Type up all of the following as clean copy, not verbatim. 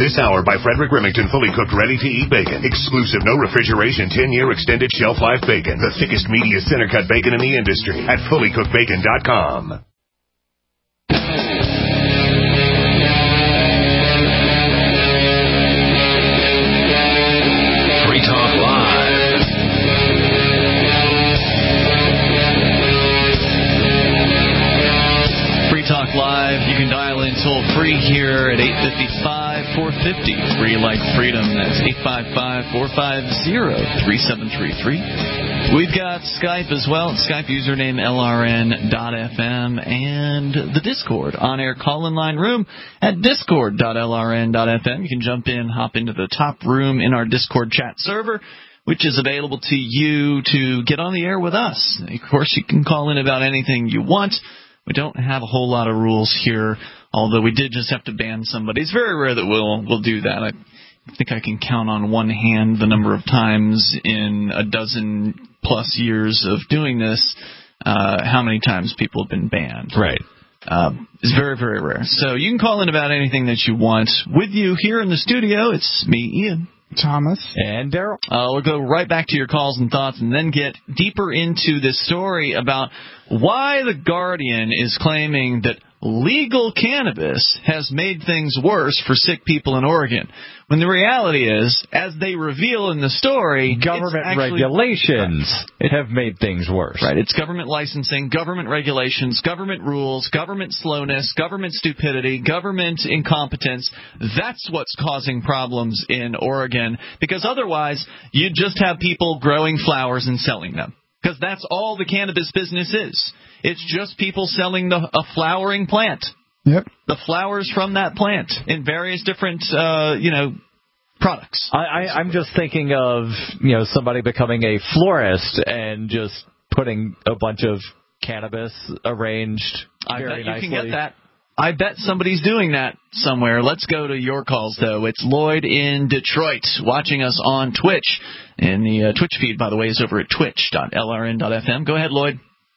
This hour by Frederick Remington, fully cooked, ready-to-eat bacon. Exclusive, no refrigeration, 10-year extended shelf life bacon. The thickest, meatiest center-cut bacon in the industry at fullycookedbacon.com. Free Talk Live. Free Talk Live. You can dial in toll free here at 855-450. Free like freedom. That's 855-450-3733. We've got Skype as well. Skype username LRN.FM and the Discord on-air call-in line room at discord.lrn.fm. You can jump in, hop into the top room in our Discord chat server, which is available to you to get on the air with us. Of course, you can call in about anything you want. We don't have a whole lot of rules here, although we did just have to ban somebody. It's very rare that we'll do that. I think I can count on one hand the number of times in a dozen plus years of doing this, how many times people have been banned. Right. It's very, very rare. So you can call in about anything that you want. With you here in the studio, it's me, Ian. Thomas. And Daryl. We'll go right back to your calls and thoughts and then get deeper into this story about why The Guardian is claiming that legal cannabis has made things worse for sick people in Oregon. When the reality is, as they reveal in the story, government regulations have made things worse. Right. It's government licensing, government regulations, government rules, government slowness, government stupidity, government incompetence. That's what's causing problems in Oregon, because otherwise you'd just have people growing flowers and selling them. Because that's all the cannabis business is. It's just people selling a flowering plant. Yep. The flowers from that plant in various different, products. I'm just thinking of, somebody becoming a florist and just putting a bunch of cannabis arranged very nicely. You can get that. I bet somebody's doing that somewhere. Let's go to your calls, though. It's Lloyd in Detroit, watching us on Twitch. And the Twitch feed, by the way, is over at twitch.lrn.fm. Go ahead, Lloyd.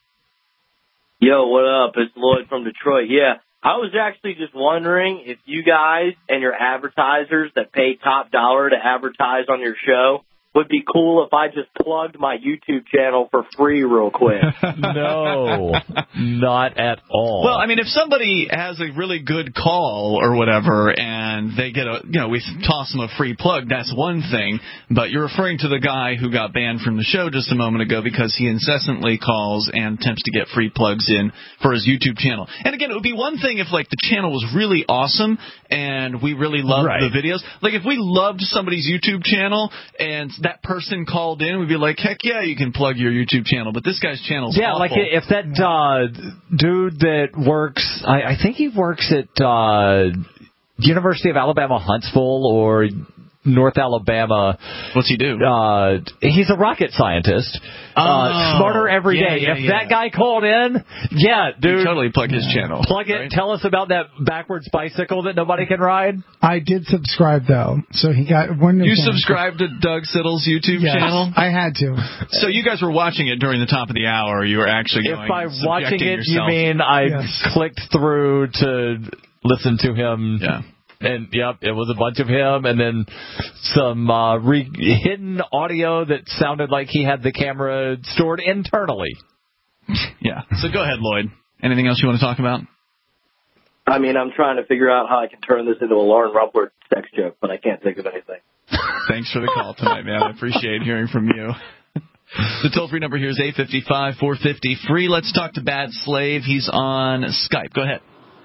Yo, what up? It's Lloyd from Detroit. Yeah, I was actually just wondering if you guys and your advertisers that pay top dollar to advertise on your show would be cool if I just plugged my YouTube channel for free real quick. No, not at all. Well, I mean, if somebody has a really good call or whatever and they get we toss them a free plug, that's one thing. But you're referring to the guy who got banned from the show just a moment ago because he incessantly calls and attempts to get free plugs in for his YouTube channel. And again, it would be one thing if, the channel was really awesome and we really loved the videos. Like, if we loved somebody's YouTube channel and that person called in, we'd be like, heck yeah, you can plug your YouTube channel. But this guy's channel's awful. Like if that dude that works, I think he works at University of Alabama Huntsville or North Alabama. What's he do? He's a rocket scientist. Smarter every day. If that guy called in, dude. You totally plug his channel. Plug it. Right? Tell us about that backwards bicycle that nobody can ride. I did subscribe, though. So he got one. You subscribed to Doug Sittle's YouTube channel? I had to. So you guys were watching it during the top of the hour. You were actually going. If by watching it, you mean I clicked through to listen to him. Yeah. And, it was a bunch of him and then some hidden audio that sounded like he had the camera stored internally. Yeah. So go ahead, Lloyd. Anything else you want to talk about? I mean, I'm trying to figure out how I can turn this into a Lauren Rumpler sex joke, but I can't think of anything. Thanks for the call tonight, man. I appreciate hearing from you. The toll-free number here is 855-450-FREE. Let's talk to Bad Slave. He's on Skype. Go ahead.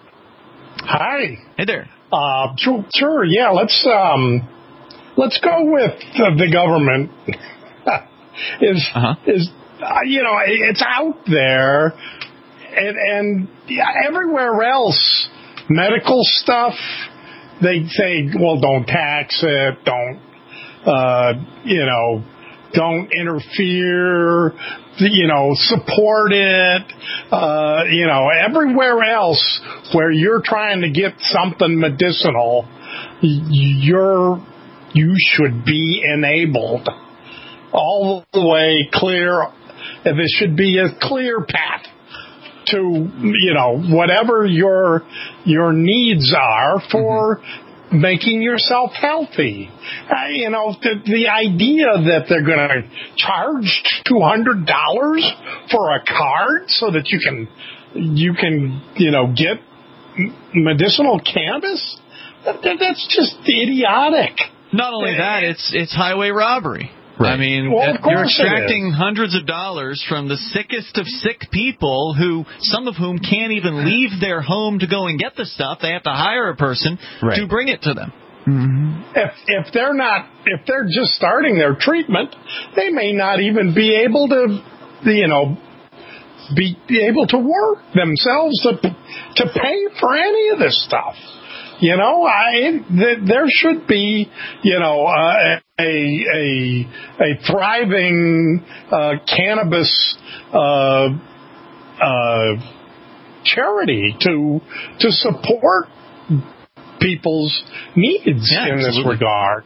Hi. Hey there. Sure. Yeah. Let's go with the government. It's out there, and everywhere else, medical stuff. They say, well, don't tax it, don't interfere, support it, everywhere else where you're trying to get something medicinal, you should be enabled all the way clear. There should be a clear path to, whatever your needs are for making yourself healthy. The idea that they're going to charge $200 for a card so that you can get medicinal cannabis, that's just idiotic. Not only that, it's highway robbery. Right. I mean, you're extracting hundreds of dollars from the sickest of sick people some of whom can't even leave their home to go and get the stuff. They have to hire a person to bring it to them. Mm-hmm. If they're just starting their treatment, they may not even be able to, be able to work themselves to pay for any of this stuff. There should be, a thriving cannabis charity to support people's needs in this regard.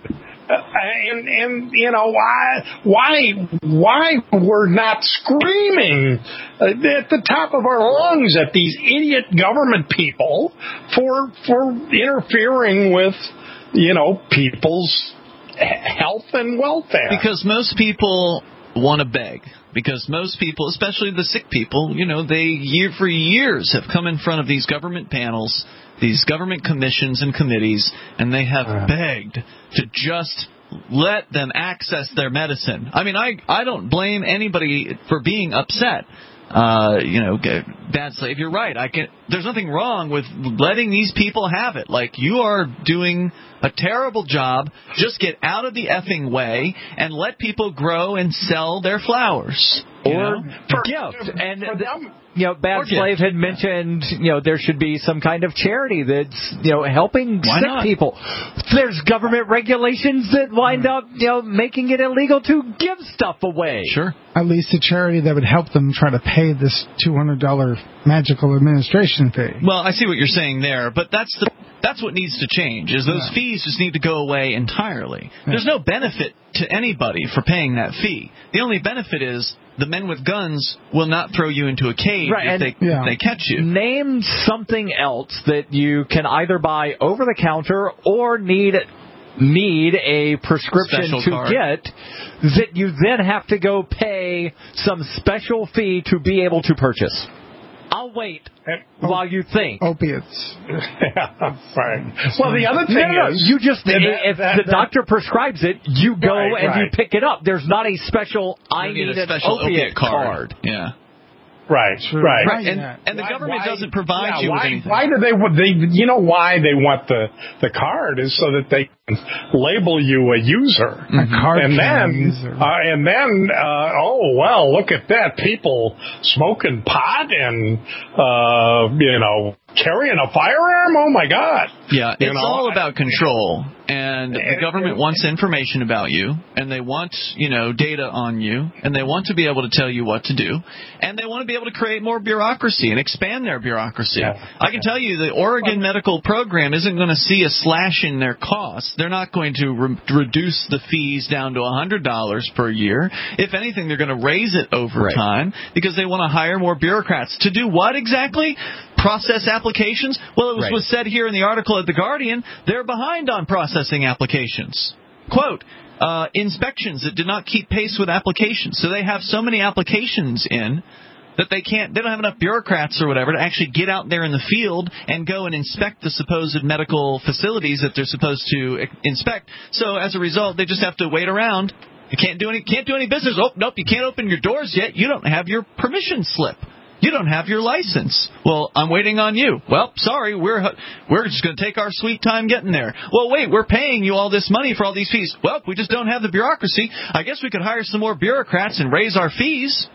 Why we're not screaming at the top of our lungs at these idiot government people for interfering with people's health and welfare? Because most people want to beg. Because most people, especially the sick people, they for years have come in front of these government panels, these government commissions and committees, and they have begged to just let them access their medicine. I mean, I don't blame anybody for being upset. Bad slave, you're right. There's nothing wrong with letting these people have it. Like, you are doing a terrible job. Just get out of the effing way and let people grow and sell their flowers. Or gift. And Bad Slave had mentioned, there should be some kind of charity that's, helping sick people. There's government regulations that wind up, making it illegal to give stuff away. Sure. At least a charity that would help them try to pay this $200 magical administration fee. Well, I see what you're saying there, but that's what needs to change, is those fees just need to go away entirely. There's no benefit to anybody for paying that fee. The only benefit is the men with guns will not throw you into a cage if they catch you. Name something else that you can either buy over the counter or need a prescription get, that you then have to go pay some special fee to be able to purchase. I'll wait while you think. Opiates. Right. Well, the other thing is... you just, if the doctor prescribes it, you go and you pick it up. There's not a special, I need an opiate card. Yeah. Right. And the government doesn't provide you with anything. Why do they why they want the card is so that they can label you a user. A card user. And then, look at that. People smoking pot and, carrying a firearm? Oh, my God. Yeah, it's all about control. And the government wants information about you, and they want, data on you, and they want to be able to tell you what to do, and they want to be able to create more bureaucracy and expand their bureaucracy. Yeah. I can tell you the Oregon medical program isn't going to see a slash in their costs. They're not going to reduce the fees down to $100 per year. If anything, they're going to raise it over time because they want to hire more bureaucrats. To do what exactly? Process applications? Well, it was said here in the article at The Guardian, they're behind on processing applications. Quote, inspections that did not keep pace with applications. So they have so many applications in that they don't have enough bureaucrats or whatever to actually get out there in the field and go and inspect the supposed medical facilities that they're supposed to inspect. So as a result, they just have to wait around. You can't do any business. Oh, nope, you can't open your doors yet. You don't have your permission slip. You don't have your license. Well, I'm waiting on you. Well, sorry, we're just going to take our sweet time getting there. Well, wait, we're paying you all this money for all these fees. Well, we just don't have the bureaucracy. I guess we could hire some more bureaucrats and raise our fees.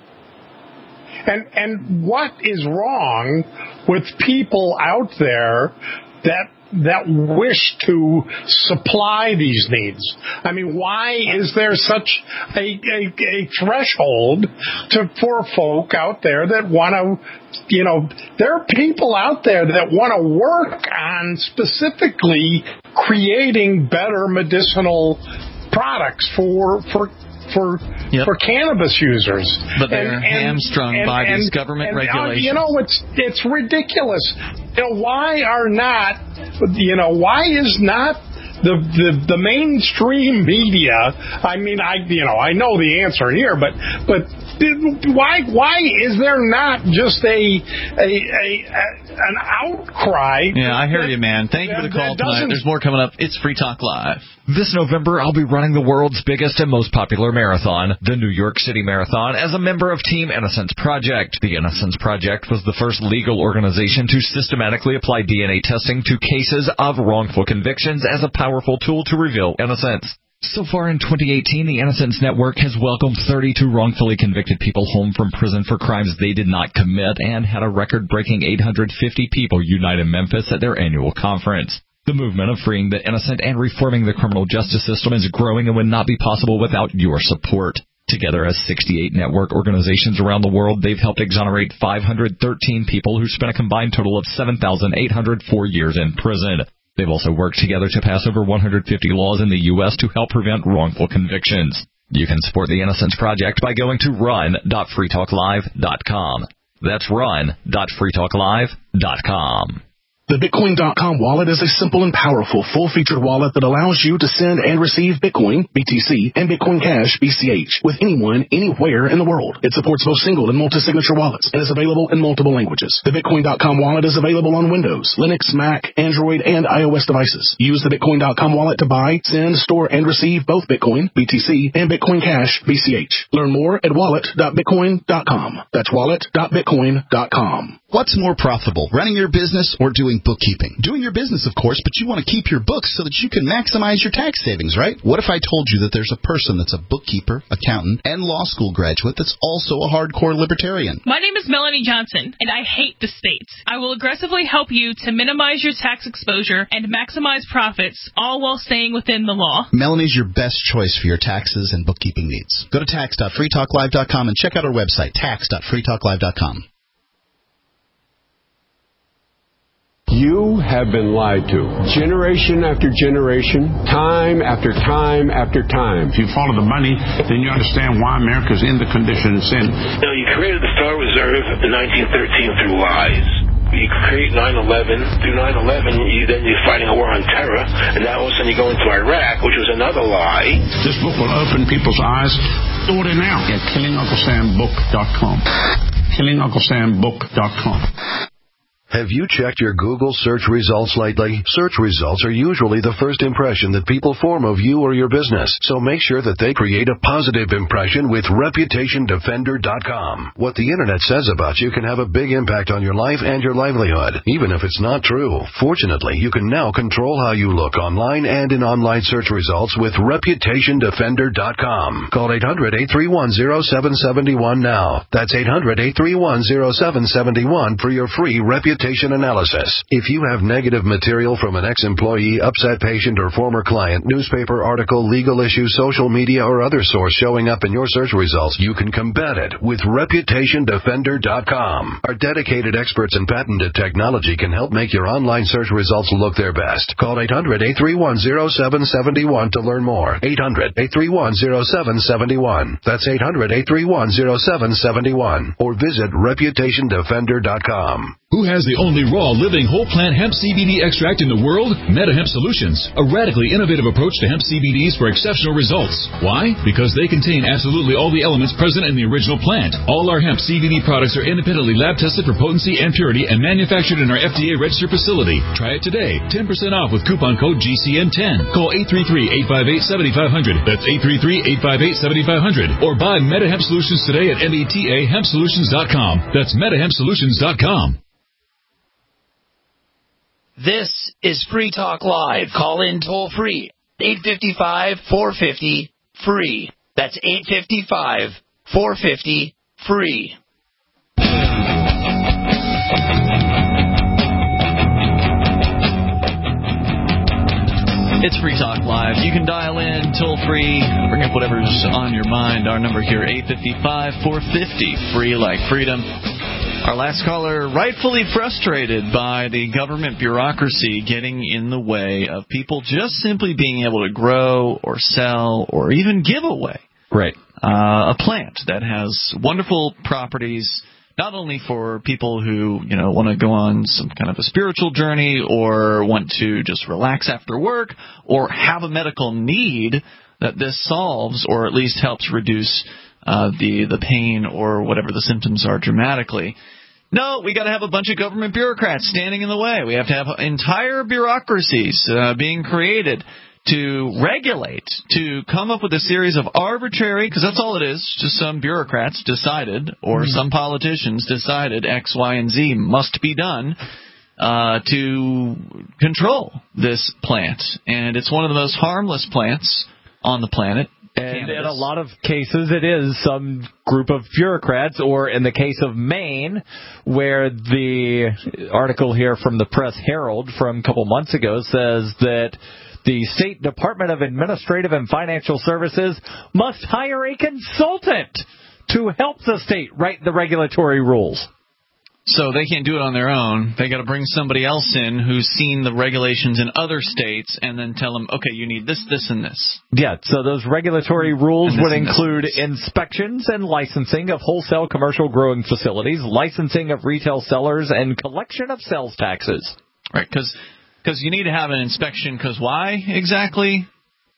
And what is wrong with people out there that wish to supply these needs? I mean, why is there such a threshold for folk out there that want to, there are people out there that want to work on specifically creating better medicinal products for for cannabis users. But they're hamstrung by these government regulations. It's ridiculous. Why is not the mainstream media? I mean, I know the answer here, but why is there not just an outcry? Yeah, I hear you, man. Thank you for the call tonight. There's more coming up. It's Free Talk Live. This November, I'll be running the world's biggest and most popular marathon, the New York City Marathon, as a member of Team Innocence Project. The Innocence Project was the first legal organization to systematically apply DNA testing to cases of wrongful convictions as a powerful tool to reveal innocence. So far in 2018, the Innocence Network has welcomed 32 wrongfully convicted people home from prison for crimes they did not commit and had a record-breaking 850 people unite in Memphis at their annual conference. The movement of freeing the innocent and reforming the criminal justice system is growing and would not be possible without your support. Together as 68 network organizations around the world, they've helped exonerate 513 people who spent a combined total of 7,804 years in prison. They've also worked together to pass over 150 laws in the U.S. to help prevent wrongful convictions. You can support the Innocence Project by going to run.freetalklive.com. That's run.freetalklive.com. The Bitcoin.com wallet is a simple and powerful full-featured wallet that allows you to send and receive Bitcoin, BTC, and Bitcoin Cash, BCH, with anyone, anywhere in the world. It supports both single and multi-signature wallets and is available in multiple languages. The Bitcoin.com wallet is available on Windows, Linux, Mac, Android, and iOS devices. Use the Bitcoin.com wallet to buy, send, store, and receive both Bitcoin, BTC, and Bitcoin Cash, BCH. Learn more at wallet.bitcoin.com. That's wallet.bitcoin.com. What's more profitable, running your business or doing bookkeeping? Doing your business, of course, but you want to keep your books so that you can maximize your tax savings, right? What if I told you that there's a person that's a bookkeeper, accountant, and law school graduate that's also a hardcore libertarian? My name is Melanie Johnson, and I hate the state. I will aggressively help you to minimize your tax exposure and maximize profits, all while staying within the law. Melanie's your best choice for your taxes and bookkeeping needs. Go to tax.freetalklive.com and check out our website, tax.freetalklive.com. You have been lied to. Generation after generation, time after time after time. If you follow the money, then you understand why America's in the condition it's in. You created the Federal Reserve in 1913 through lies. You create 9/11. Through 9/11, then you're fighting a war on terror, and now all of a sudden you go into Iraq, which was another lie. This book will open people's eyes. Order now at KillingUncleSamBook.com. KillingUncleSamBook.com. Have you checked your Google search results lately? Search results are usually the first impression that people form of you or your business, so make sure that they create a positive impression with ReputationDefender.com. What the Internet says about you can have a big impact on your life and your livelihood, even if it's not true. Fortunately, you can now control how you look online and in online search results with ReputationDefender.com. Call 800-831-0771 now. That's 800-831-0771 for your free reputation analysis. If you have negative material from an ex-employee, upset patient, or former client, newspaper article, legal issue, social media, or other source showing up in your search results, you can combat it with ReputationDefender.com. Our dedicated experts in patented technology can help make your online search results look their best. Call 800-831-0771 to learn more. 800-831-0771. That's 800-831-0771. Or visit ReputationDefender.com. Who has the only raw, living, whole plant hemp CBD extract in the world? MetaHemp Solutions, a radically innovative approach to hemp CBDs for exceptional results. Why? Because they contain absolutely all the elements present in the original plant. All our hemp CBD products are independently lab tested for potency and purity and manufactured in our FDA registered facility. Try it today. 10% off with coupon code GCN10. Call 833-858-7500. That's 833-858-7500. Or buy MetaHemp Solutions today at metahempsolutions.com. That's metahempsolutions.com. This is Free Talk Live. Call in toll free. 855-450-FREE. That's 855-450-FREE. It's Free Talk Live. You can dial in toll free, bring up whatever's on your mind. Our number here, 855-450, free like freedom. Our last caller, rightfully frustrated by the government bureaucracy getting in the way of people just simply being able to grow or sell or even give away. Right. a plant that has wonderful properties, not only for people who, want to go on some kind of a spiritual journey or want to just relax after work or have a medical need that this solves or at least helps reduce the pain or whatever the symptoms are dramatically. No, we got to have a bunch of government bureaucrats standing in the way. We have to have entire bureaucracies being created to regulate, to come up with a series of arbitrary, because that's all it is, just some bureaucrats decided, or some politicians decided X, Y, and Z must be done to control this plant. And it's one of the most harmless plants on the planet. And in a lot of cases, it is some group of bureaucrats, or in the case of Maine, where the article here from the Press Herald from a couple months ago says that the State Department of Administrative and Financial Services must hire a consultant to help the state write the regulatory rules. So they can't do it on their own. They got to bring somebody else in who's seen the regulations in other states and then tell them, okay, you need this, this, and this. Yeah, so those regulatory rules would include inspections and licensing of wholesale commercial growing facilities, licensing of retail sellers, and collection of sales taxes. Right, because you need to have an inspection, because why exactly?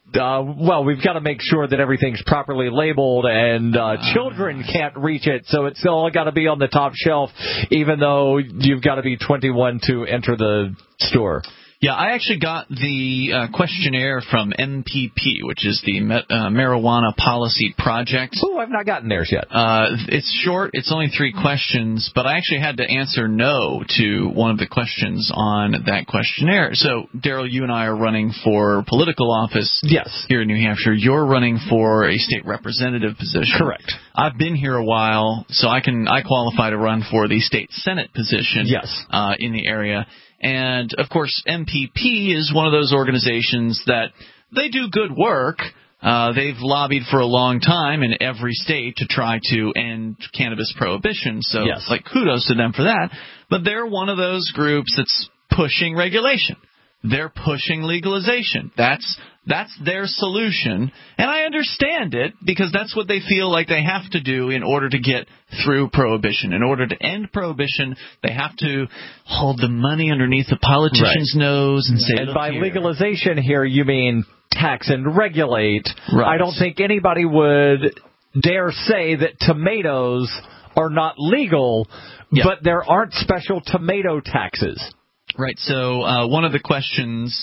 Well, we've got to make sure that everything's properly labeled and children can't reach it, so it's all got to be on the top shelf, even though you've got to be 21 to enter the store. Yeah, I actually got the questionnaire from MPP, which is the Marijuana Policy Project. Oh, I've not gotten theirs yet. It's short. It's only 3 questions, but I actually had to answer no to one of the questions on that questionnaire. So, Daryl, you and I are running for political office here in New Hampshire. You're running for a state representative position. Correct. I've been here a while, so I qualify to run for the state senate position in the area. And, of course, MPP is one of those organizations that they do good work. They've lobbied for a long time in every state to try to end cannabis prohibition. So, kudos to them for that. But they're one of those groups that's pushing regulation. They're pushing legalization. That's their solution. And I understand it, because that's what they feel like they have to do in order to get through prohibition. In order to end prohibition, they have to hold the money underneath the politician's nose and say, and by legalization here, you mean tax and regulate. Right. I don't think anybody would dare say that tomatoes are not legal, but there aren't special tomato taxes. Right. So one of the questions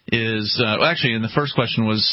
is actually, and the first question was,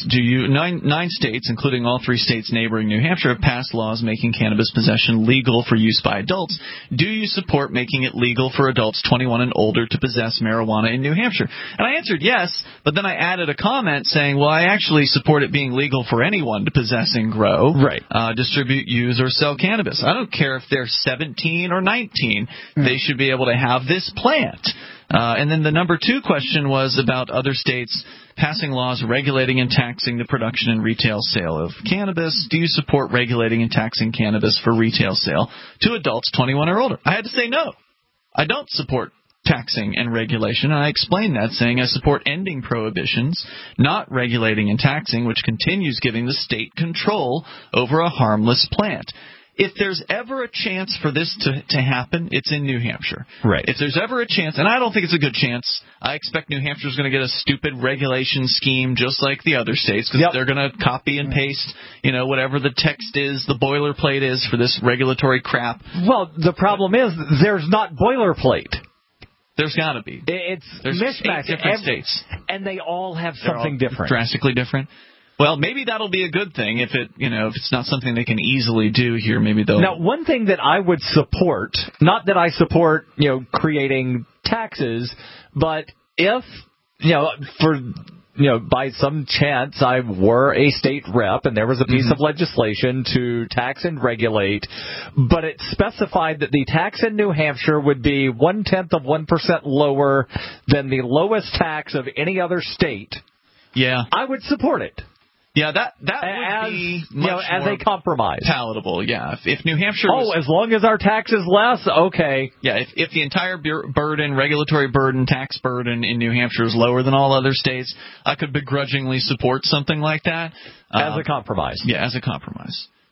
nine states, including all 3 states neighboring New Hampshire, have passed laws making cannabis possession legal for use by adults. Do you support making it legal for adults 21 and older to possess marijuana in New Hampshire? And I answered yes, but then I added a comment saying, well, I actually support it being legal for anyone to possess and grow, distribute, use, or sell cannabis. I don't care if they're 17 or 19. They should be able to have this plant. And then the number 2 question was about other states passing laws regulating and taxing the production and retail sale of cannabis. Do you support regulating and taxing cannabis for retail sale to adults 21 or older? I had to say no. I don't support taxing and regulation, and I explained that, saying I support ending prohibitions, not regulating and taxing, which continues giving the state control over a harmless plant. If there's ever a chance for this to happen, it's in New Hampshire. Right. If there's ever a chance, and I don't think it's a good chance, I expect New Hampshire's going to get a stupid regulation scheme just like the other states, because they're going to copy and paste, whatever the text is, the boilerplate is for this regulatory crap. Well, the problem is there's not boilerplate. There's got to be. There's mismatch. 8 different states. And they all have something different. Drastically different. Well, maybe that'll be a good thing if if it's not something they can easily do here. Maybe they'll. Now, one thing that I would support, not that I support creating taxes, but if by some chance I were a state rep and there was a piece of legislation to tax and regulate, but it specified that the tax in New Hampshire would be 0.1% lower than the lowest tax of any other state. Yeah, I would support it. Yeah, that would be much as more a compromise. Palatable, yeah. If New Hampshire as long as our tax is less, okay. Yeah, if the entire regulatory burden, tax burden in New Hampshire is lower than all other states, I could begrudgingly support something like that. As a compromise. Yeah, as a compromise.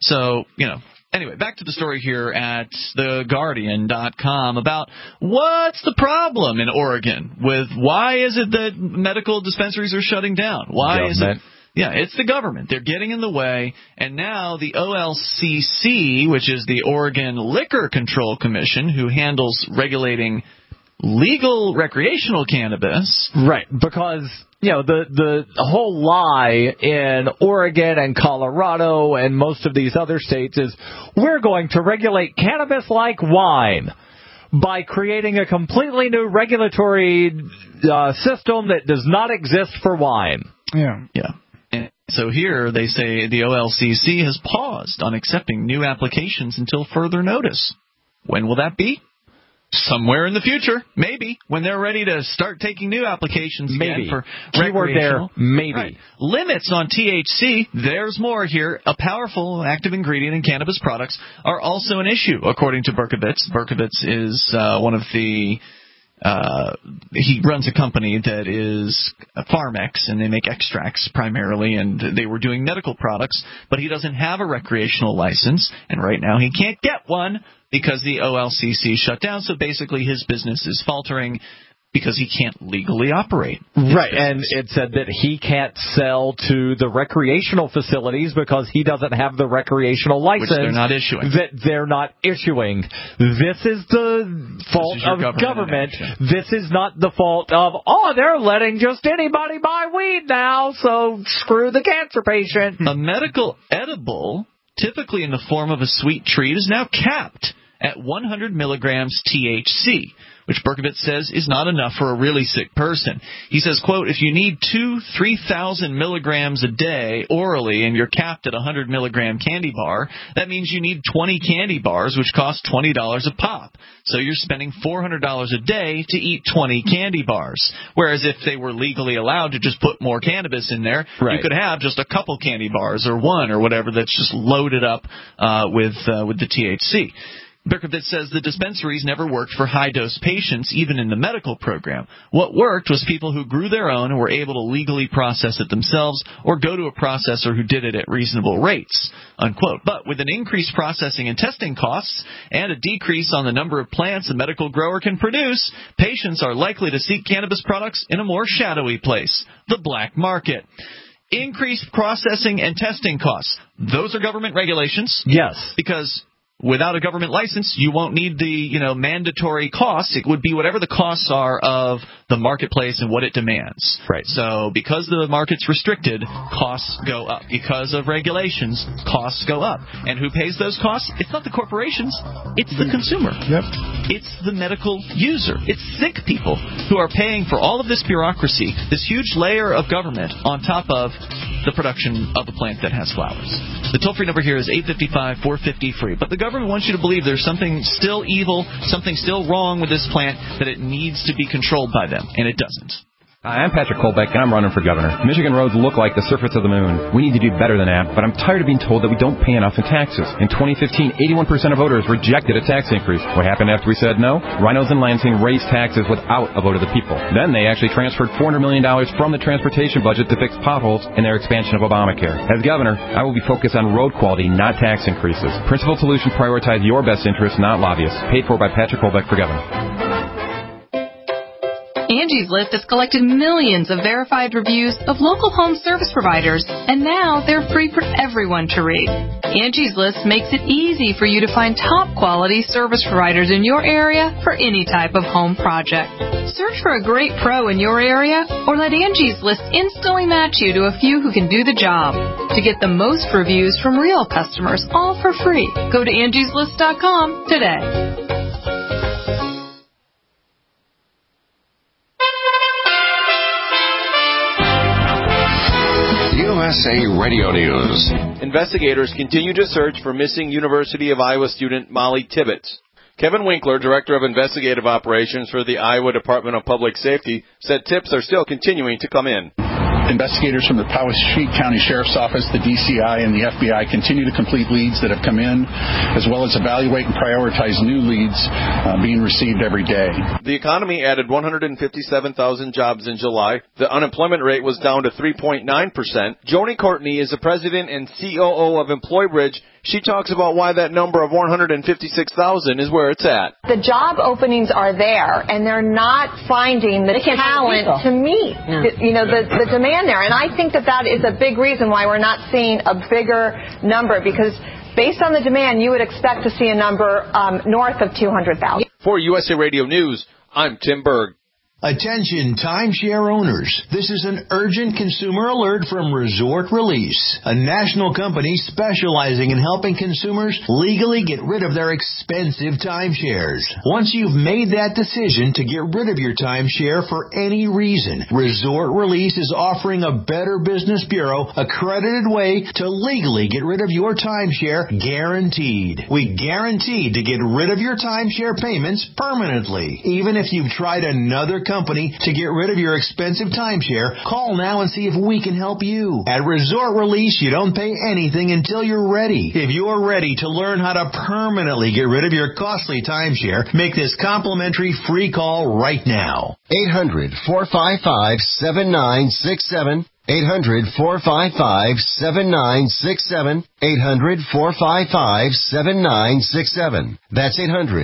So, anyway, back to the story here at TheGuardian.com about what's the problem in Oregon with why is it that medical dispensaries are shutting down? Why is it? Yeah, it's the government. They're getting in the way, and now the OLCC, which is the Oregon Liquor Control Commission, who handles regulating legal recreational cannabis. Right, because the whole lie in Oregon and Colorado and most of these other states is we're going to regulate cannabis like wine by creating a completely new regulatory system that does not exist for wine. Yeah. And so here they say the OLCC has paused on accepting new applications until further notice. When will that be? Somewhere in the future, maybe, when they're ready to start taking new applications again for recreational. Maybe. Right. Limits on THC, there's more here. A powerful active ingredient in cannabis products are also an issue, according to Berkovitz. Berkovitz is one of the... he runs a company that is Pharmex, and they make extracts primarily, and they were doing medical products, but he doesn't have a recreational license, and right now he can't get one because the OLCC shut down, so basically his business is faltering because he can't legally operate. Right, and it said that he can't sell to the recreational facilities because he doesn't have the recreational license. Which they're not issuing. This is the fault of government. This is not the fault of, they're letting just anybody buy weed now, so screw the cancer patient. A medical edible, typically in the form of a sweet treat, is now capped at 100 milligrams THC, which Berkovitz says is not enough for a really sick person. He says, quote, if you need 3,000 milligrams a day orally and you're capped at a 100 milligram candy bar, that means you need 20 candy bars, which cost $20 a pop. So you're spending $400 a day to eat 20 candy bars. Whereas if they were legally allowed to just put more cannabis in there, you could have just a couple candy bars or one or whatever that's just loaded up with the THC. Berkovitz says the dispensaries never worked for high-dose patients, even in the medical program. What worked was people who grew their own and were able to legally process it themselves or go to a processor who did it at reasonable rates, unquote. But with an increased processing and testing costs and a decrease on the number of plants a medical grower can produce, patients are likely to seek cannabis products in a more shadowy place, the black market. Increased processing and testing costs. Those are government regulations. Yes. Because without a government license, you won't need the, mandatory costs. It would be whatever the costs are of the marketplace and what it demands. Right. So because the market's restricted, costs go up. Because of regulations, costs go up. And who pays those costs? It's not the corporations. It's the consumer. Yep. It's the medical user. It's sick people who are paying for all of this bureaucracy, this huge layer of government on top of the production of a plant that has flowers. The toll-free number here is 855-450-FREE. But the government wants you to believe there's something still evil, something still wrong with this plant, that it needs to be controlled by them, and it doesn't. Hi, I'm Patrick Kolbeck, and I'm running for governor. Michigan roads look like the surface of the moon. We need to do better than that, but I'm tired of being told that we don't pay enough in taxes. In 2015, 81% of voters rejected a tax increase. What happened after we said no? Rhinos in Lansing raised taxes without a vote of the people. Then they actually transferred $400 million from the transportation budget to fix potholes in their expansion of Obamacare. As governor, I will be focused on road quality, not tax increases. Principled solutions prioritize your best interests, not lobbyists. Paid for by Patrick Kolbeck for governor. Angie's List has collected millions of verified reviews of local home service providers, and now they're free for everyone to read. Angie's List makes it easy for you to find top-quality service providers in your area for any type of home project. Search for a great pro in your area, or let Angie's List instantly match you to a few who can do the job. To get the most reviews from real customers, all for free, go to angieslist.com today. USA Radio News. Investigators continue to search for missing University of Iowa student Molly Tibbetts. Kevin Winkler, Director of Investigative Operations for the Iowa Department of Public Safety, said tips are still continuing to come in. Investigators from the Poweshiek County Sheriff's Office, the DCI, and the FBI continue to complete leads that have come in, as well as evaluate and prioritize new leads being received every day. The economy added 157,000 jobs in July. The unemployment rate was down to 3.9%. Joni Courtney is the president and COO of EmployBridge. She talks about why that number of 156,000 is where it's at. The job openings are there, and they're not finding the talent to meet, the demand there. And I think that is a big reason why we're not seeing a bigger number, because based on the demand, you would expect to see a number north of 200,000. For USA Radio News, I'm Tim Berg. Attention timeshare owners. This is an urgent consumer alert from Resort Release, a national company specializing in helping consumers legally get rid of their expensive timeshares. Once you've made that decision to get rid of your timeshare for any reason, Resort Release is offering a Better Business Bureau accredited way to legally get rid of your timeshare, guaranteed. We guarantee to get rid of your timeshare payments permanently. Even if you've tried another company to get rid of your expensive timeshare, call now and see if we can help you. At Resort Release, you don't pay anything until you're ready. If you're ready to learn how to permanently get rid of your costly timeshare, make this complimentary free call right now. 800-455-7967. 800-455-7967. 800-455-7967. That's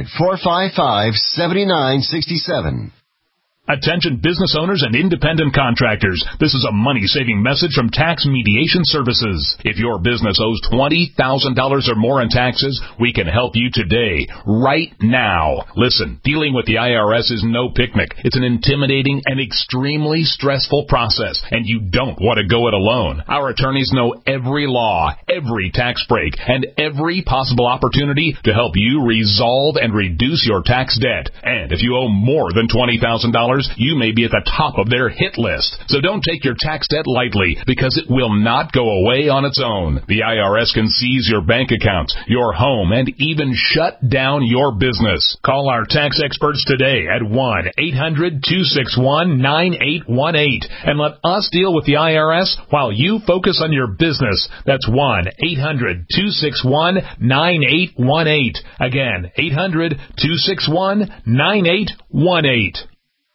800-455-7967. Attention business owners and independent contractors. This is a money-saving message from Tax Mediation Services. If your business owes $20,000 or more in taxes, we can help you today, right now. Listen, dealing with the IRS is no picnic. It's an intimidating and extremely stressful process, and you don't want to go it alone. Our attorneys know every law, every tax break, and every possible opportunity to help you resolve and reduce your tax debt. And if you owe more than $20,000, you may be at the top of their hit list. So don't take your tax debt lightly, because it will not go away on its own. The IRS can seize your bank accounts, your home, and even shut down your business. Call our tax experts today at 1-800-261-9818 and let us deal with the IRS while you focus on your business. That's 1-800-261-9818. Again, 800-261-9818.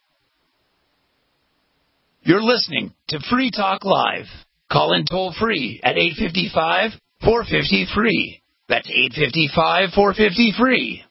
You're listening to Free Talk Live. Call in toll free at 855-450-FREE. That's 855-450-FREE.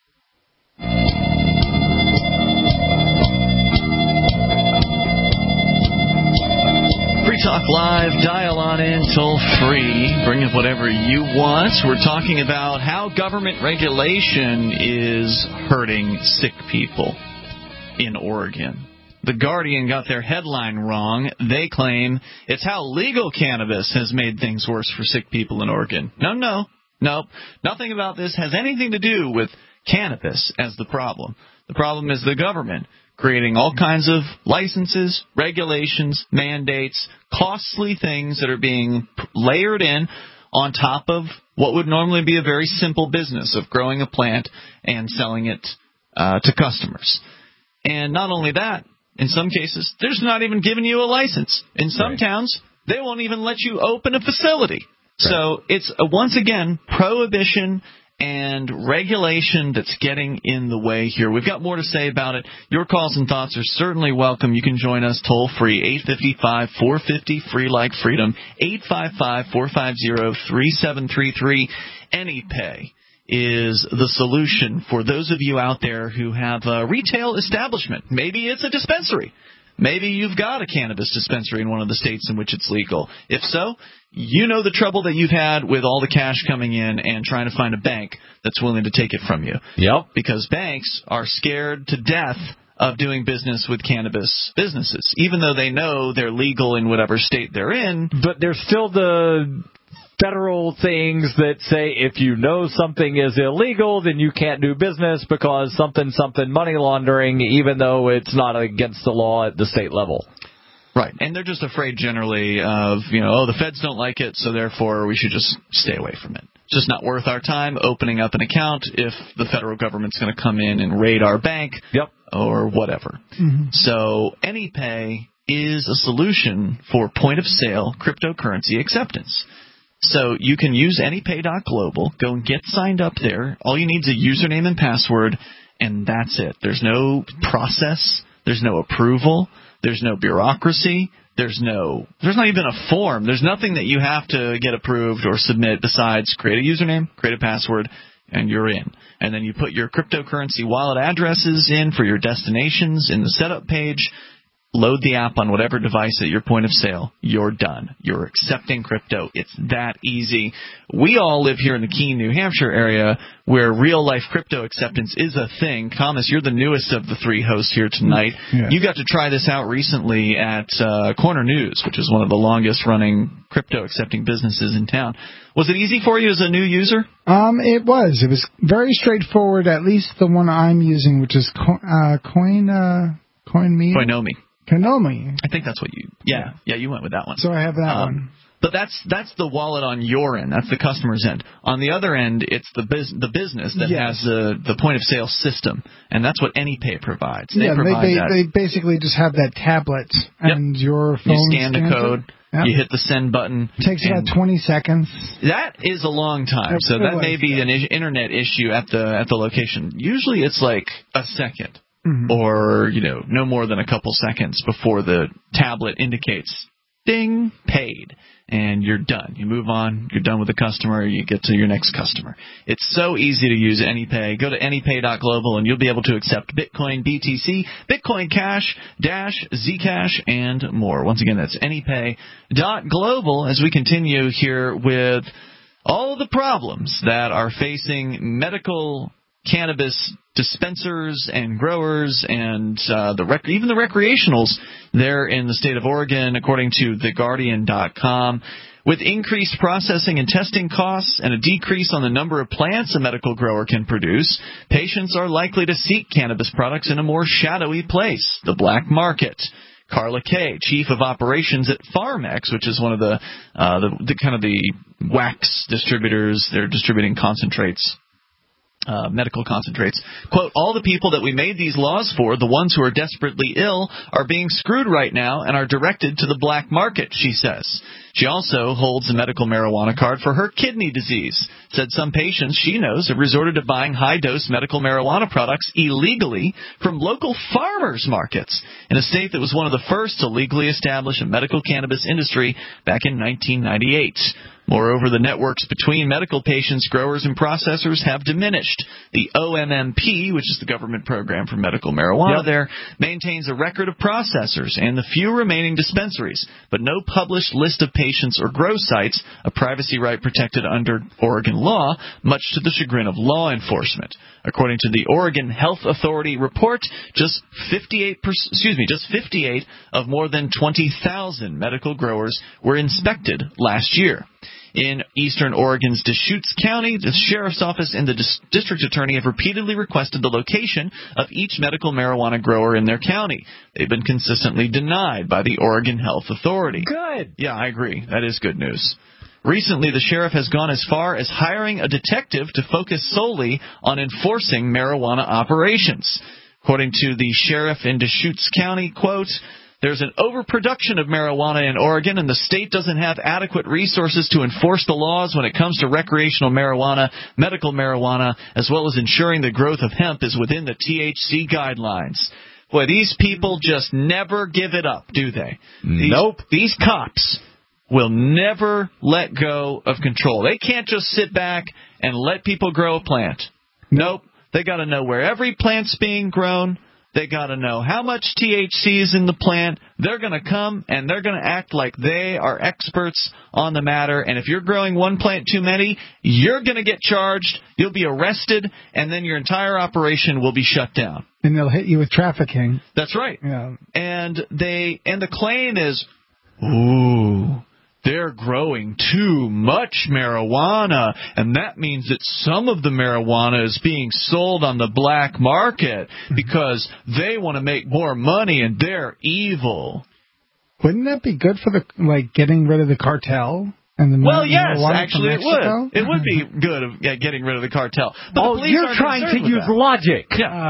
Free Talk Live, dial on in, toll free, bring up whatever you want. We're talking about how government regulation is hurting sick people in Oregon. The Guardian got their headline wrong. They claim it's how legal cannabis has made things worse for sick people in Oregon. No. Nothing about this has anything to do with cannabis as the problem. The problem is the government creating all kinds of licenses, regulations, mandates, costly things that are being layered in on top of what would normally be a very simple business of growing a plant and selling it to customers. And not only that, in some cases, they're just not even giving you a license. In some towns, they won't even let you open a facility. Right. So it's, once again, prohibition and regulation that's getting in the way here. We've got more to say about it. Your calls and thoughts are certainly welcome. You can join us toll-free, 855-450-FREE like freedom, 855-450-3733. AnyPay is the solution for those of you out there who have a retail establishment. Maybe it's a dispensary. Maybe you've got a cannabis dispensary in one of the states in which it's legal. If so, you know the trouble that you've had with all the cash coming in and trying to find a bank that's willing to take it from you. Yep. Because banks are scared to death of doing business with cannabis businesses, even though they know they're legal in whatever state they're in. But there's still the federal things that say if you know something is illegal, then you can't do business because something money laundering, even though it's not against the law at the state level. Right. And they're just afraid generally of, the feds don't like it, so therefore we should just stay away from it. It's just not worth our time opening up an account if the federal government's going to come in and raid our bank or whatever. Mm-hmm. So AnyPay is a solution for point-of-sale cryptocurrency acceptance. So you can use AnyPay.global, go and get signed up there. All you need is a username and password, and that's it. There's no process. There's no approval. There's no bureaucracy. There's not even a form. There's nothing that you have to get approved or submit besides create a username, create a password, and you're in. And then you put your cryptocurrency wallet addresses in for your destinations in the setup page. Load the app on whatever device at your point of sale. You're done. You're accepting crypto. It's that easy. We all live here in the Keene, New Hampshire area where real-life crypto acceptance is a thing. Thomas, you're the newest of the three hosts here tonight. Yeah. You got to try this out recently at Corner News, which is one of the longest-running crypto-accepting businesses in town. Was it easy for you as a new user? It was. It was very straightforward, at least the one I'm using, which is Coinomi. Koinomi. I think that's what you... Yeah, you went with that one. So I have that one. But that's the wallet on your end. That's the customer's end. On the other end, it's the business that has the point-of-sale system, and that's what AnyPay provides. They basically just have that tablet and your phone. You scan the code. Yep. You hit the send button. It takes about 20 seconds. That is a long time. So that may be an internet issue at the location. Usually it's like a second. Mm-hmm. Or, no more than a couple seconds before the tablet indicates, ding, paid, and you're done. You move on, you're done with the customer, you get to your next customer. It's so easy to use AnyPay. Go to AnyPay.global and you'll be able to accept Bitcoin, BTC, Bitcoin Cash, Dash, Zcash, and more. Once again, that's AnyPay.global as we continue here with all the problems that are facing medical cannabis dispensers and growers and even the recreationals there in the state of Oregon, according to TheGuardian.com. With increased processing and testing costs and a decrease on the number of plants a medical grower can produce, patients are likely to seek cannabis products in a more shadowy place, the black market. Carla Kay, chief of operations at Pharmex, which is one of the wax distributors. They're distributing concentrates. Medical concentrates. Quote, all the people that we made these laws for, the ones who are desperately ill, are being screwed right now and are directed to the black market, she says. She also holds a medical marijuana card for her kidney disease. Said some patients she knows have resorted to buying high-dose medical marijuana products illegally from local farmers markets in a state that was one of the first to legally establish a medical cannabis industry back in 1998. Moreover, the networks between medical patients, growers, and processors have diminished. The OMMP, which is the government program for medical marijuana there, maintains a record of processors and the few remaining dispensaries, but no published list of patients or grow sites, a privacy right protected under Oregon law, much to the chagrin of law enforcement. According to the Oregon Health Authority report, just 58 of more than 20,000 medical growers were inspected last year. In eastern Oregon's Deschutes County, the sheriff's office and the district attorney have repeatedly requested the location of each medical marijuana grower in their county. They've been consistently denied by the Oregon Health Authority. Good. Yeah, I agree. That is good news. Recently, the sheriff has gone as far as hiring a detective to focus solely on enforcing marijuana operations. According to the sheriff in Deschutes County, quote, there's an overproduction of marijuana in Oregon, and the state doesn't have adequate resources to enforce the laws when it comes to recreational marijuana, medical marijuana, as well as ensuring the growth of hemp is within the THC guidelines. Boy, these people just never give it up, do they? Nope. These cops will never let go of control. They can't just sit back and let people grow a plant. Nope. They got to know where every plant's being grown. They got to know how much THC is in the plant. They're going to come and they're going to act like they are experts on the matter. And if you're growing one plant too many, you're going to get charged. You'll be arrested, and then your entire operation will be shut down. And they'll hit you with trafficking. That's right. Yeah. And the claim is, ooh, they're growing too much marijuana, and that means that some of the marijuana is being sold on the black market because they want to make more money and they're evil. Wouldn't that be good for getting rid of the cartel? Well, yes, actually it would. It would be good at getting rid of the cartel. But the police you're trying to use logic. Yeah.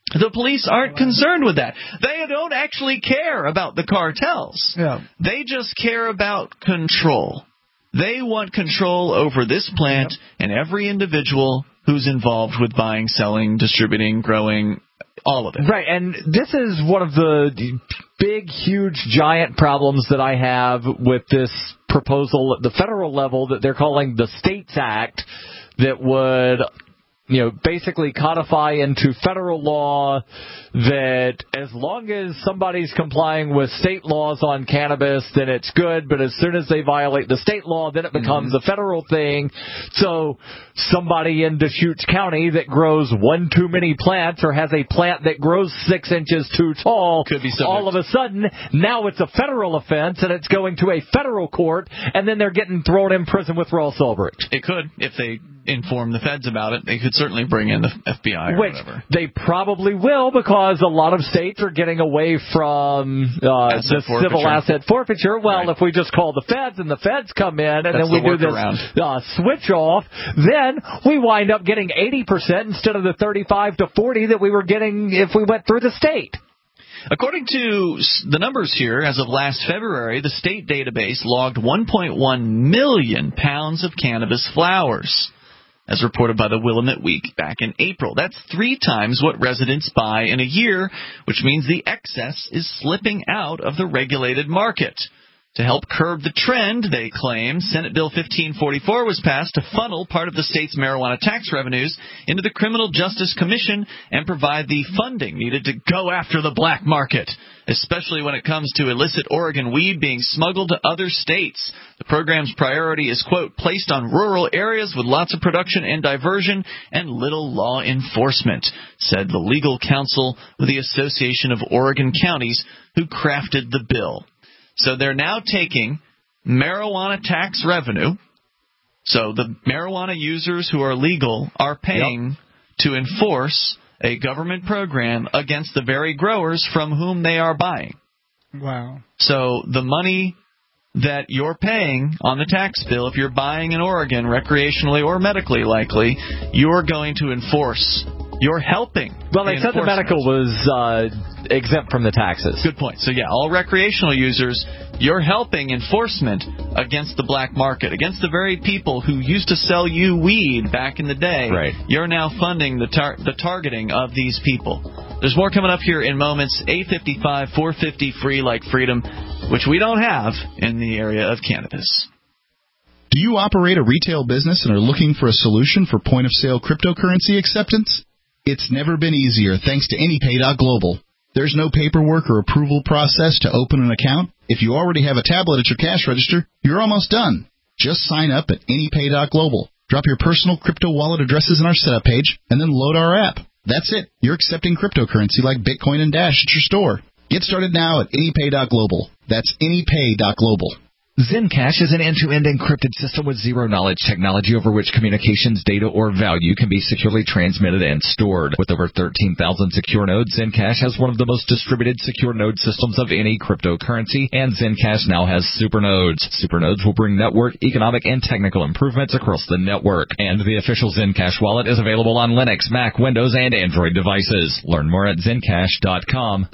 The police aren't concerned with that. They don't actually care about the cartels. Yeah. They just care about control. They want control over this plant and every individual who's involved with buying, selling, distributing, growing, all of it. Right, and this is one of the big, huge, giant problems that I have with this proposal at the federal level that they're calling the States Act that would, basically codify into federal law that as long as somebody's complying with state laws on cannabis, then it's good, but as soon as they violate the state law, then it becomes a federal thing. So somebody in Deschutes County that grows one too many plants or has a plant that grows 6 inches too tall, could be subject. All of a sudden, now it's a federal offense and it's going to a federal court, and then they're getting thrown in prison with Royal Silverbridge. It could, if they inform the feds about it. They could certainly bring in the FBI or whatever. They probably will, because a lot of states are getting away from the civil asset forfeiture. Well, if we just call the feds and the feds come in and then we do this switch off, then we wind up getting 80% instead of the 35 to 40 that we were getting if we went through the state. According to the numbers here, as of last February, the state database logged 1.1 million pounds of cannabis flowers, as reported by the Willamette Week back in April. That's 3 times what residents buy in a year, which means the excess is slipping out of the regulated market. To help curb the trend, they claim, Senate Bill 1544 was passed to funnel part of the state's marijuana tax revenues into the Criminal Justice Commission and provide the funding needed to go after the black market, especially when it comes to illicit Oregon weed being smuggled to other states. The program's priority is, quote, placed on rural areas with lots of production and diversion and little law enforcement, said the legal counsel with the Association of Oregon Counties who crafted the bill. So they're now taking marijuana tax revenue. So the marijuana users who are legal are paying to enforce a government program against the very growers from whom they are buying. Wow. So the money that you're paying on the tax bill, if you're buying in Oregon recreationally or medically likely, you're going to enforce. You're helping. Well, they said the medical was exempt from the taxes. Good point. So, all recreational users, you're helping enforcement against the black market, against the very people who used to sell you weed back in the day. Right. You're now funding the targeting of these people. There's more coming up here in moments. 855, 450, free like freedom, which we don't have in the area of cannabis. Do you operate a retail business and are looking for a solution for point-of-sale cryptocurrency acceptance? It's never been easier thanks to AnyPay.Global. There's no paperwork or approval process to open an account. If you already have a tablet at your cash register, you're almost done. Just sign up at AnyPay.Global. Drop your personal crypto wallet addresses in our setup page, and then load our app. That's it. You're accepting cryptocurrency like Bitcoin and Dash at your store. Get started now at AnyPay.Global. That's AnyPay.Global. Zencash is an end-to-end encrypted system with zero-knowledge technology over which communications, data, or value can be securely transmitted and stored. With over 13,000 secure nodes, Zencash has one of the most distributed secure node systems of any cryptocurrency, and Zencash now has supernodes. Supernodes will bring network, economic, and technical improvements across the network. And the official Zencash wallet is available on Linux, Mac, Windows, and Android devices. Learn more at Zencash.com.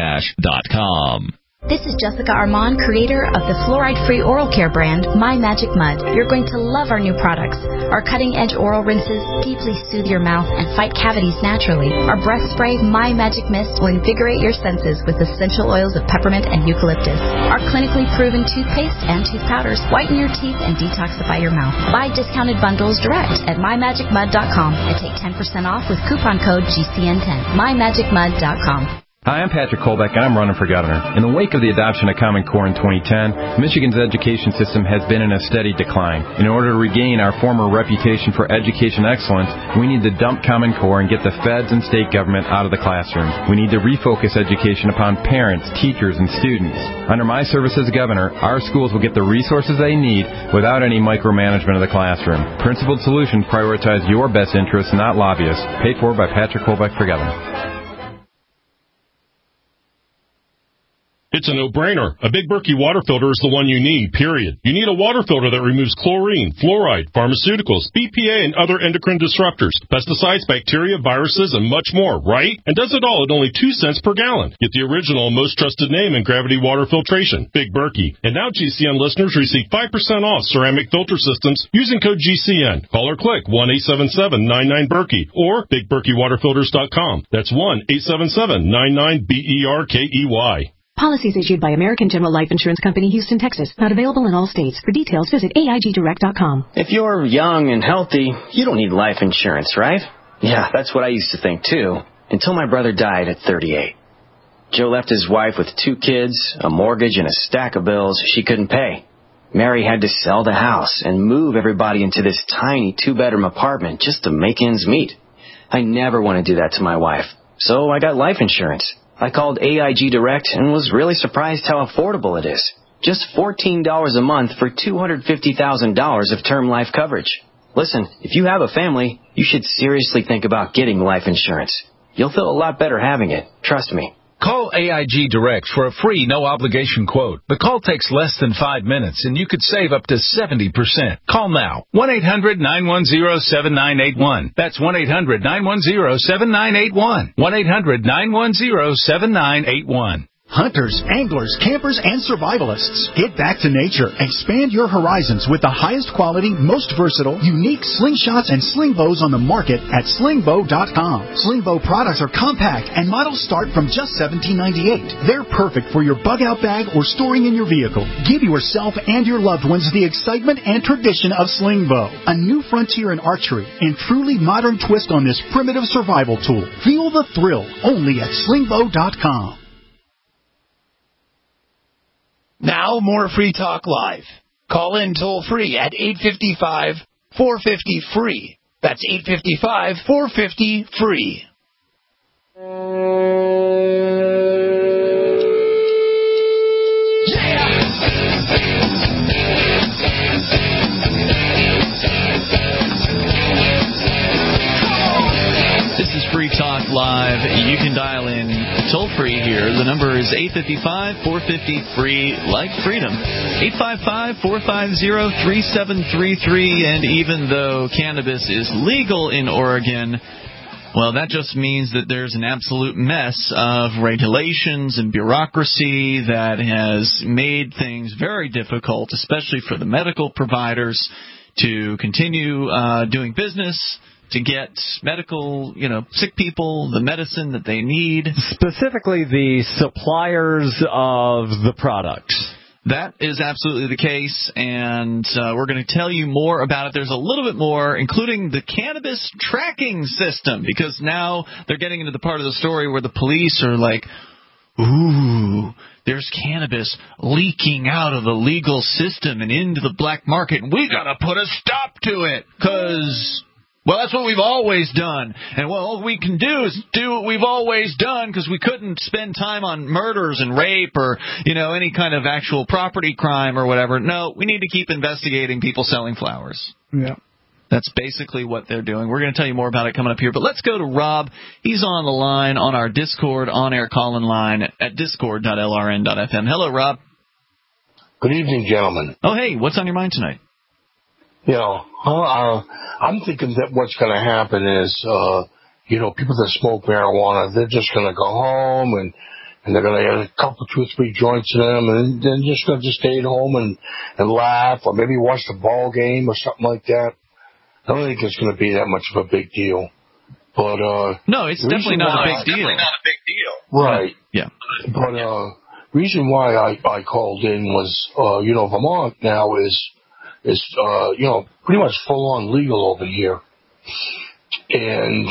Zencash.com. This is Jessica Armand, creator of the fluoride-free oral care brand, My Magic Mud. You're going to love our new products. Our cutting-edge oral rinses deeply soothe your mouth and fight cavities naturally. Our breath spray, My Magic Mist, will invigorate your senses with essential oils of peppermint and eucalyptus. Our clinically proven toothpaste and tooth powders whiten your teeth and detoxify your mouth. Buy discounted bundles direct at MyMagicMud.com and take 10% off with coupon code GCN10. MyMagicMud.com. Hi, I'm Patrick Kolbeck, and I'm running for governor. In the wake of the adoption of Common Core in 2010, Michigan's education system has been in a steady decline. In order to regain our former reputation for education excellence, we need to dump Common Core and get the feds and state government out of the classroom. We need to refocus education upon parents, teachers, and students. Under my service as governor, our schools will get the resources they need without any micromanagement of the classroom. Principled Solutions prioritize your best interests, not lobbyists. Paid for by Patrick Kolbeck for governor. It's a no-brainer. A Big Berkey water filter is the one you need, period. You need a water filter that removes chlorine, fluoride, pharmaceuticals, BPA, and other endocrine disruptors, pesticides, bacteria, viruses, and much more, right? And does it all at only 2 cents per gallon. Get the original and most trusted name in gravity water filtration, Big Berkey. And now GCN listeners receive 5% off ceramic filter systems using code GCN. Call or click 1-877-99-BERKEY or BigBerkeyWaterFilters.com. That's 1-877-99-BERKEY. Policies issued by American General Life Insurance Company, Houston, Texas. Not available in all states. For details, visit AIGDirect.com. If you're young and healthy, you don't need life insurance, right? Yeah, that's what I used to think, too. Until my brother died at 38. Joe left his wife with 2 kids, a mortgage, and a stack of bills she couldn't pay. Mary had to sell the house and move everybody into this tiny 2-bedroom apartment just to make ends meet. I never want to do that to my wife, so I got life insurance. I called AIG Direct and was really surprised how affordable it is. Just $14 a month for $250,000 of term life coverage. Listen, if you have a family, you should seriously think about getting life insurance. You'll feel a lot better having it. Trust me. Call AIG Direct for a free, no-obligation quote. The call takes less than 5 minutes, and you could save up to 70%. Call now. 1-800-910-7981. That's 1-800-910-7981. 1-800-910-7981. Hunters, anglers, campers, and survivalists. Get back to nature. Expand your horizons with the highest quality, most versatile, unique slingshots and sling bows on the market at slingbow.com. Sling bow products are compact and models start from just $17.98. They're perfect for your bug-out bag or storing in your vehicle. Give yourself and your loved ones the excitement and tradition of sling bow. A new frontier in archery and truly modern twist on this primitive survival tool. Feel the thrill only at slingbow.com. Now, more Free Talk Live. Call in toll-free at 855-450-FREE. That's 855-450-FREE. This is Free Talk Live. You can dial in toll-free here. The number is 855-450-FREE, like freedom. 855-450-3733. And even though cannabis is legal in Oregon, well, that just means that there's an absolute mess of regulations and bureaucracy that has made things very difficult, especially for the medical providers, to continue doing business, to get medical, sick people the medicine that they need. Specifically the suppliers of the products. That is absolutely the case, and we're going to tell you more about it. There's a little bit more, including the cannabis tracking system, because now they're getting into the part of the story where the police are like, ooh, there's cannabis leaking out of the legal system and into the black market, and we got to put a stop to it, because... well, that's what we've always done. And all we can do is do what we've always done because we couldn't spend time on murders and rape or, any kind of actual property crime or whatever. No, we need to keep investigating people selling flowers. Yeah. That's basically what they're doing. We're going to tell you more about it coming up here. But let's go to Rob. He's on the line on our Discord on-air call-in line at discord.lrn.fm. Hello, Rob. Good evening, gentlemen. Oh, hey, what's on your mind tonight? I'm thinking that what's going to happen is, people that smoke marijuana, they're just going to go home and they're going to have a couple, 2 or 3 joints in them, and then just going to just stay at home and laugh, or maybe watch the ball game or something like that. I don't think it's going to be that much of a big deal. But no, it's definitely not a big deal. Right. Yeah. But reason why I called in was, Vermont now is pretty much full on legal over here. And,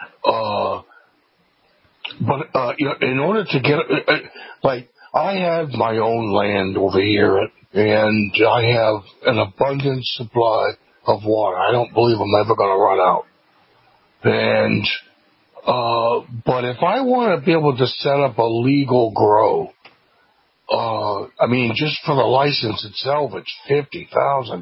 in order to get, I have my own land over here and I have an abundant supply of water. I don't believe I'm ever going to run out. And, but if I want to be able to set up a legal grow, just for the license itself, it's $50,000.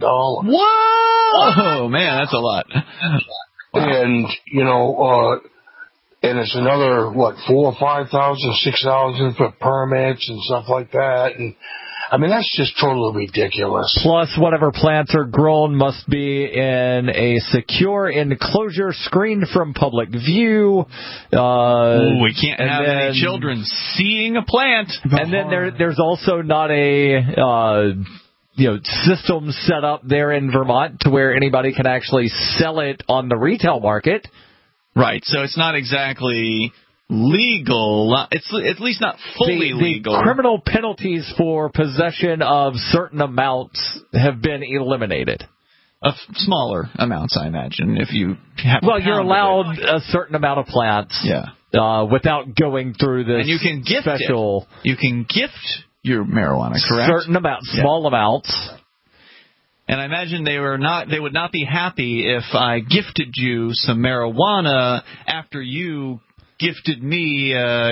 Whoa! Oh, man, that's a lot. And, and it's another, 4,000 or 5,000, 6,000 for permits and stuff like that. And I mean, that's just totally ridiculous. Plus, whatever plants are grown must be in a secure enclosure screened from public view. We can't have any children seeing a plant. And then there's also not a system set up there in Vermont to where anybody can actually sell it on the retail market. Right. So it's not exactly legal. It's at least not fully legal. The criminal penalties for possession of certain amounts have been eliminated. Of smaller amounts, I imagine, if you have. Well, you're allowed a certain amount of plants. Yeah. Without going through this. And you can gift special. You can gift your marijuana, correct? Certain amounts, small amounts. And I imagine they would not be happy if I gifted you some marijuana after you gifted me,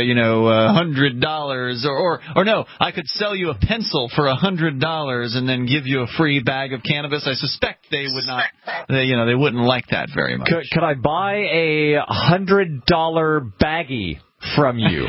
$100, or no, I could sell you a pencil for $100 and then give you a free bag of cannabis. I suspect they would not, they wouldn't like that very much. Could I buy a $100 baggie from you?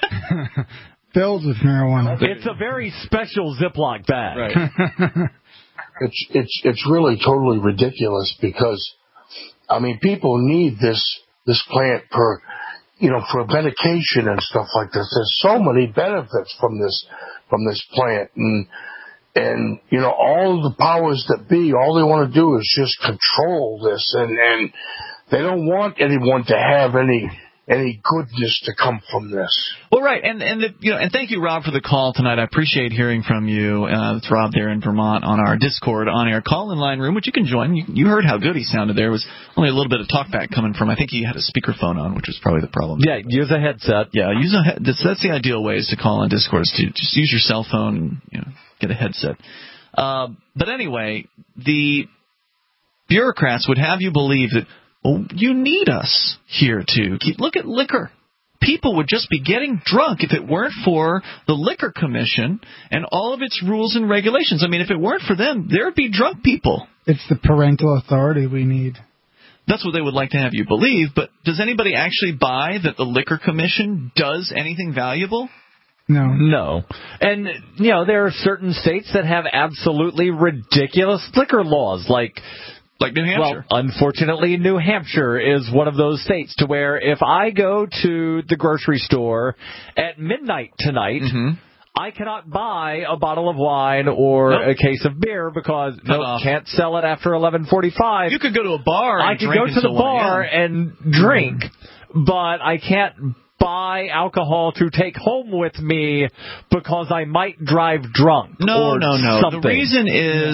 Filled with marijuana. It's a very special Ziploc bag. Right. It's really totally ridiculous because, I mean, people need this plant for medication and stuff like this. There's so many benefits from this plant, and all the powers that be, all they want to do is just control this, and they don't want anyone to have any goodness to come from this. Well, right, and thank you, Rob, for the call tonight. I appreciate hearing from you. It's Rob there in Vermont on our Discord on-air call-in line room, which you can join. You heard how good he sounded there. It was only a little bit of talkback coming from. I think he had a speakerphone on, which was probably the problem. Yeah, use a headset. Yeah, that's the ideal way is to call on Discord. Is to just use your cell phone and get a headset. But anyway, the bureaucrats would have you believe that. Well, you need us here to look at liquor. People would just be getting drunk if it weren't for the Liquor Commission and all of its rules and regulations. I mean, if it weren't for them, there would be drunk people. It's the parental authority we need. That's what they would like to have you believe, but does anybody actually buy that the Liquor Commission does anything valuable? No. And, there are certain states that have absolutely ridiculous liquor laws, like New Hampshire. Well, unfortunately, New Hampshire is one of those states to where if I go to the grocery store at midnight tonight, I cannot buy a bottle of wine or a case of beer because can't sell it after 11:45. You could go to a bar and drink. I could go to the bar and drink, but I can't buy alcohol to take home with me because I might drive drunk. No. Something. The reason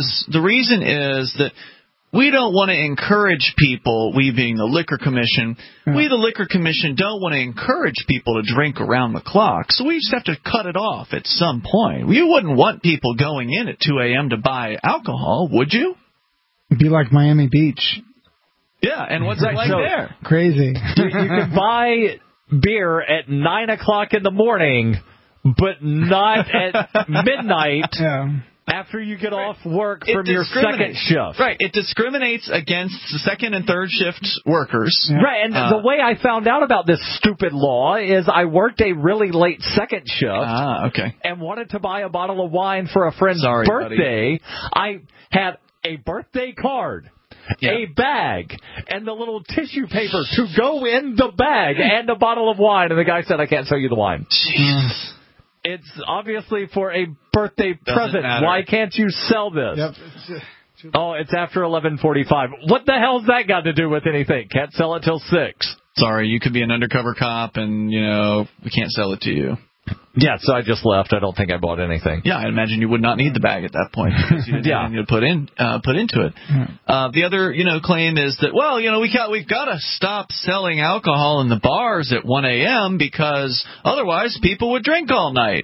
is that we don't want to encourage people, we being the Liquor Commission, we the Liquor Commission don't want to encourage people to drink around the clock, so we just have to cut it off at some point. You wouldn't want people going in at 2 a.m. to buy alcohol, would you? It'd be like Miami Beach. Yeah, and what's that like there? Crazy. You can buy beer at 9 o'clock in the morning, but not at midnight. After you get off work from your second shift. Right. It discriminates against the second and third shift workers. Right. And the way I found out about this stupid law is I worked a really late second shift. Okay. And wanted to buy a bottle of wine for a friend's birthday. Buddy. I had a birthday card. A bag and the little tissue paper to go in the bag and a bottle of wine. And the guy said, I can't sell you the wine. Jesus. It's obviously for a birthday present. Why can't you sell this? Yep. It's after 11:45. What the hell's that got to do with anything? Can't sell it till 6. Sorry, you could be an undercover cop and, we can't sell it to you. Yeah, so I just left. I don't think I bought anything. Yeah, I imagine you would not need the bag at that point because you didn't need to put into it. The other, claim is that, we've got to stop selling alcohol in the bars at 1 a.m. because otherwise people would drink all night.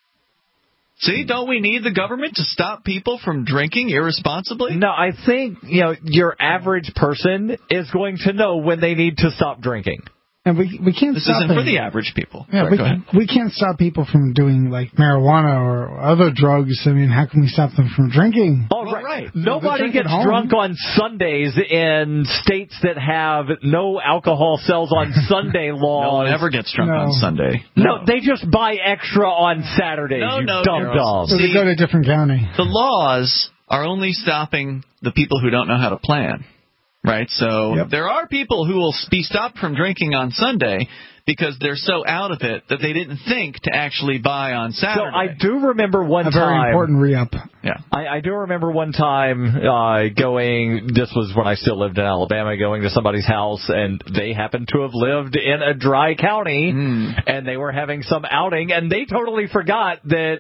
See, don't we need the government to stop people from drinking irresponsibly? No, I think, your average person is going to know when they need to stop drinking. And we can't This stop isn't for the average people. Yeah, Sorry, we can't stop people from doing like marijuana or other drugs. I mean, how can we stop them from drinking? Oh, right. Nobody gets drunk on Sundays in states that have no alcohol sales on Sunday laws. No one ever gets drunk on Sunday. No, they just buy extra on Saturdays. Dumb. So they go to a different county. The laws are only stopping the people who don't know how to plan. Right, so there are people who will be stopped from drinking on Sunday because they're so out of it that they didn't think to actually buy on Saturday. So I do remember one time. A very important re-up. Yeah. I do remember one time going, this was when I still lived in Alabama, going to somebody's house, and they happened to have lived in a dry county, and they were having some outing, and they totally forgot that,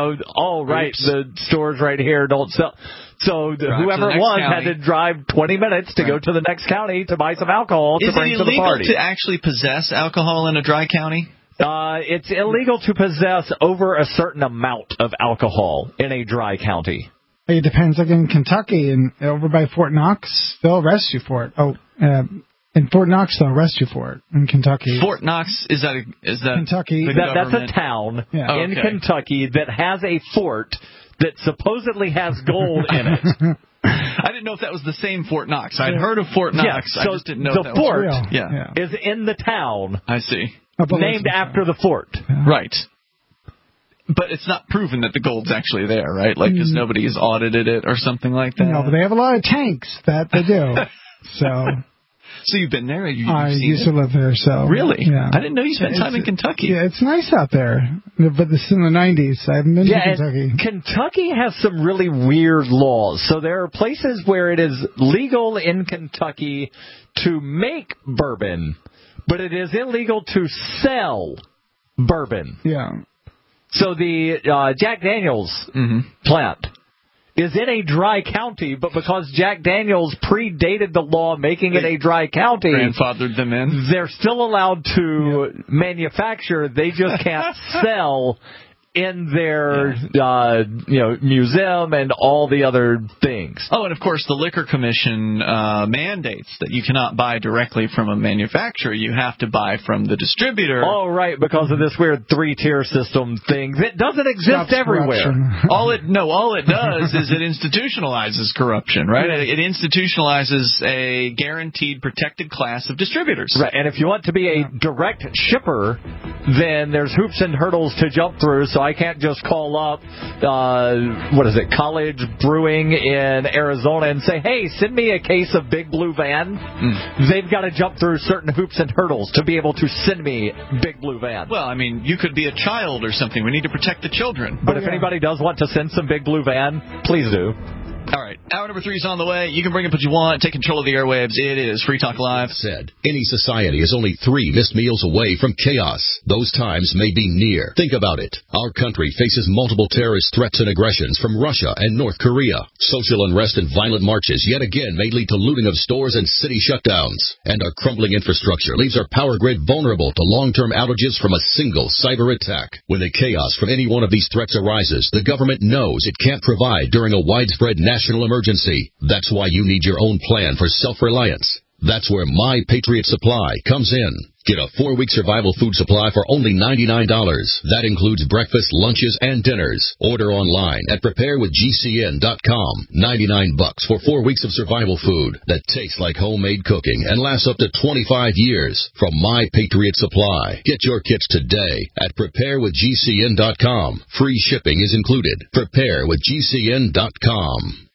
the stores right here don't sell. So whoever it was had to drive 20 minutes to go to the next county to buy some alcohol to bring to the party. Is it illegal to actually possess alcohol in a dry county? It's illegal to possess over a certain amount of alcohol in a dry county. It depends. Like in Kentucky and over by Fort Knox, they'll arrest you for it. In Fort Knox, they'll arrest you for it. In Kentucky, Fort Knox is that Kentucky? That's a town in Kentucky that has a fort that supposedly has gold in it. I didn't know if that was the same Fort Knox. I'd heard of Fort Knox. So I just didn't know the if that fort was real. is in the town. I see. Named after the fort. Right. But it's not proven that the gold's actually there, right? Like, because nobody has audited it or something like that. No, but they have a lot of tanks that they do. So you've been there? I used to live there, so... Really? Yeah. I didn't know you spent time in Kentucky. Yeah, it's nice out there. But this is in the 90s. I haven't been to Kentucky. Kentucky has some really weird laws. So there are places where it is legal in Kentucky to make bourbon, but it is illegal to sell bourbon. Yeah. So the Jack Daniels plant is in a dry county, but because Jack Daniels predated the law making it a dry county, grandfathered them in. They're still allowed to manufacture. They just can't sell in their museum and all the other things. Oh, and of course the Liquor Commission mandates that you cannot buy directly from a manufacturer. You have to buy from the distributor. Oh, right, because of this weird 3-tier system thing that doesn't exist everywhere. All it does is it institutionalizes corruption, right? It institutionalizes a guaranteed protected class of distributors. Right, and if you want to be a direct shipper, then there's hoops and hurdles to jump through. So I can't just call up, College Brewing in Arizona and say, hey, send me a case of Big Blue Van. They've got to jump through certain hoops and hurdles to be able to send me Big Blue Van. Well, I mean, you could be a child or something. We need to protect the children. But if anybody does want to send some Big Blue Van, please do. All right. Hour number 3 is on the way. You can bring up what you want. Take control of the airwaves. It is Free Talk Live. Said, any society is only 3 missed meals away from chaos. Those times may be near. Think about it. Our country faces multiple terrorist threats and aggressions from Russia and North Korea. Social unrest and violent marches yet again may lead to looting of stores and city shutdowns. And our crumbling infrastructure leaves our power grid vulnerable to long-term outages from a single cyber attack. When the chaos from any one of these threats arises, the government knows it can't provide during a widespread national emergency. That's why you need your own plan for self-reliance. That's where My Patriot Supply comes in. Get a 4-week survival food supply for only $99. That includes breakfast, lunches, and dinners. Order online at preparewithgcn.com. $99 for 4 weeks of survival food that tastes like homemade cooking and lasts up to 25 years from My Patriot Supply. Get your kits today at preparewithgcn.com. Free shipping is included. Preparewithgcn.com.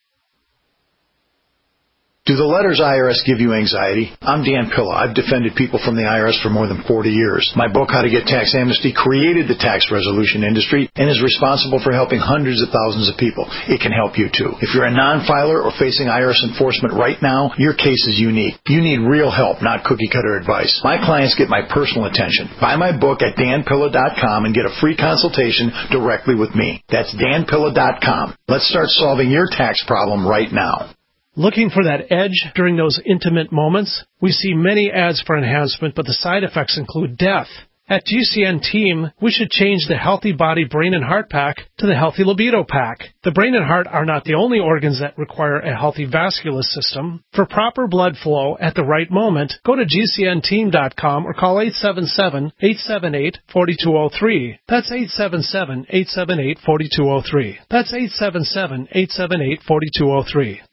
Do the letters IRS give you anxiety? I'm Dan Pilla. I've defended people from the IRS for more than 40 years. My book, How to Get Tax Amnesty, created the tax resolution industry and is responsible for helping hundreds of thousands of people. It can help you, too. If you're a non-filer or facing IRS enforcement right now, your case is unique. You need real help, not cookie-cutter advice. My clients get my personal attention. Buy my book at danpilla.com and get a free consultation directly with me. That's danpilla.com. Let's start solving your tax problem right now. Looking for that edge during those intimate moments? We see many ads for enhancement, but the side effects include death. At GCN Team, we should change the Healthy Body, Brain, and Heart Pack to the Healthy Libido Pack. The brain and heart are not the only organs that require a healthy vascular system. For proper blood flow at the right moment, go to GCNteam.com or call 877-878-4203. That's 877-878-4203. That's 877-878-4203.